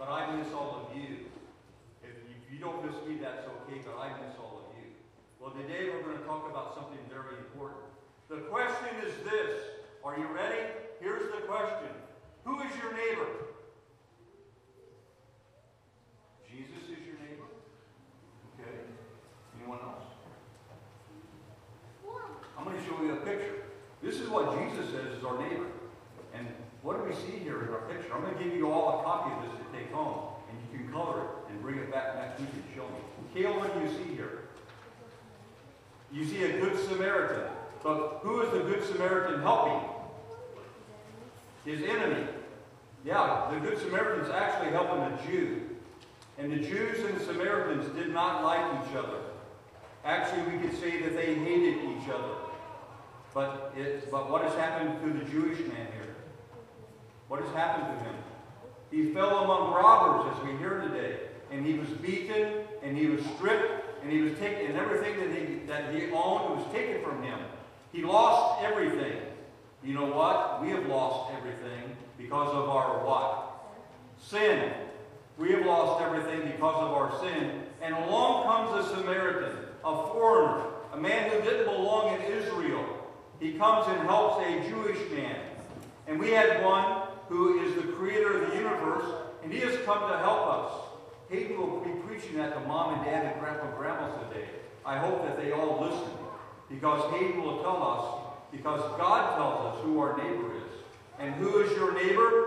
but I miss all of you. If you don't miss me, that's okay, but I miss all of you. Well, today we're going to talk about something very important. The question is this. Are you ready? Here's the question. Who is your neighbor? Jesus is your neighbor. Okay. Anyone else? I'm going to show you a picture. This is what Jesus says is our neighbor. And what do we see here in our picture? I'm going to give you all a copy of this to take home. And you can color it and bring it back next week and show me. Kale, what do you see here? You see a Good Samaritan. But who is the Good Samaritan helping? His enemy. Yeah, the Good Samaritan is actually helping a Jew. And the Jews and the Samaritans did not like each other. Actually, we could say that they hated each other. But what has happened to the Jewish man here? What has happened to him? He fell among robbers, as we hear today. And he was beaten, and he was stripped, and he was taken, and everything that he owned was taken from him. He lost everything. You know what? We have lost everything because of our what? Sin. We have lost everything because of our sin. And along comes a Samaritan, a foreigner, a man who didn't belong in Israel. He comes and helps a Jewish man. And we had one who is the creator of the universe, and he has come to help us. Hayden will be preaching that to mom and dad and grandpa and grandma today. I hope that they all listen, because Hayden will tell us, because God tells us who our neighbor is. And who is your neighbor?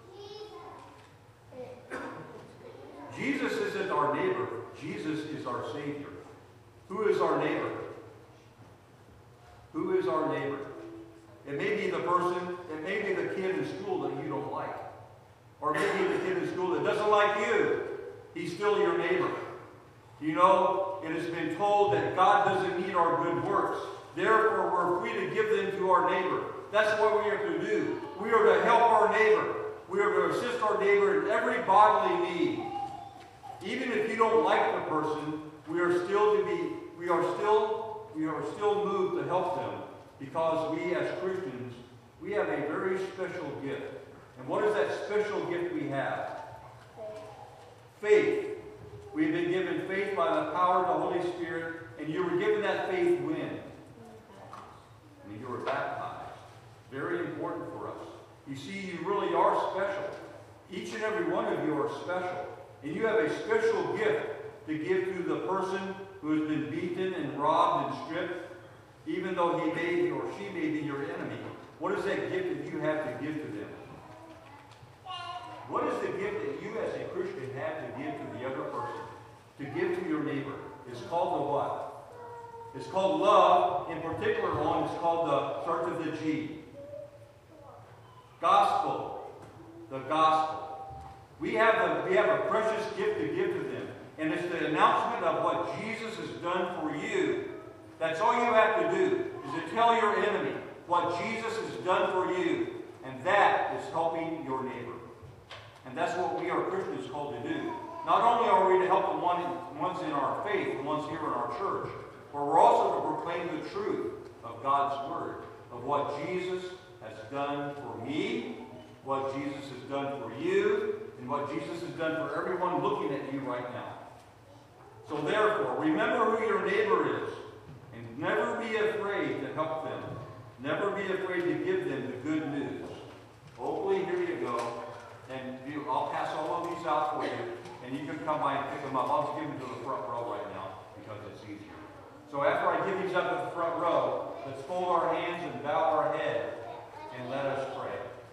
Jesus isn't our neighbor. Jesus is our Savior. Who is our neighbor? Who is our neighbor? It may be the person, it may be the kid in school that you don't like. Or maybe the kid in school that doesn't like you. He's still your neighbor. You know, it has been told that God doesn't need our good works. Therefore, we're free to give them to our neighbor. That's what we are to do. We are to help our neighbor. We are to assist our neighbor in every bodily need. Even if you don't like the person, we are still moved to help them, because we as Christians, we have a very special gift. And what is that special gift we have? Faith. We've been given faith by the power of the Holy Spirit, and you were given that faith when? When you were baptized. Very important for us. You see, you really are special. Each and every one of you are special. And you have a special gift to give to the person who has been beaten and robbed and stripped, even though he may or she may be your enemy. What is that gift that you have to give to them? What is the gift that you as a Christian have to give to the other person? To give to your neighbor? It's called the what? It's called love. In particular one, it's called the, starts with the G. Gospel. The gospel. We have a precious gift to give to them. And it's the announcement of what Jesus has done for you. That's all you have to do, is to tell your enemy what Jesus has done for you. And that is helping your neighbor. And that's what we are Christians called to do. Not only are we to help the ones in our faith, the ones here in our church, but we're also to proclaim the truth of God's Word, of what Jesus has done for me, what Jesus has done for you, and what Jesus has done for everyone looking at you right now. So therefore, remember who your neighbor is, and never be afraid to help them. Never be afraid to give them the good news. Hopefully, here you go. And I'll pass all of these out for you, and you can come by and pick them up. I'll just give them to the front row right now, because it's easier. So after I give these up at the front row, let's fold our hands and bow our head, and let us pray.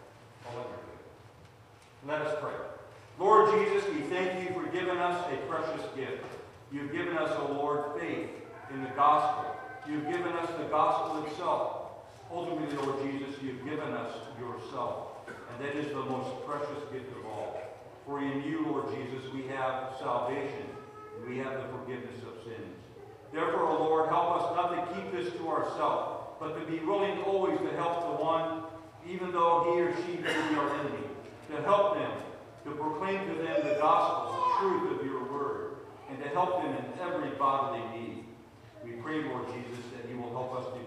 Let us pray. Lord Jesus, we thank you for giving us a precious gift. You've given us, O Lord, faith in the gospel. You've given us the gospel itself. Ultimately, Lord Jesus, you've given us yourself. And that is the most precious gift of all. For in you, Lord Jesus, we have salvation, and we have the forgiveness of sins. Therefore, O Lord, help us not to keep this to ourselves, but to be willing always to help the one, even though he or she may be our enemy, to help them, to proclaim to them the gospel, the truth of your word, and to help them in every bodily need. We pray, Lord Jesus, that you will help us to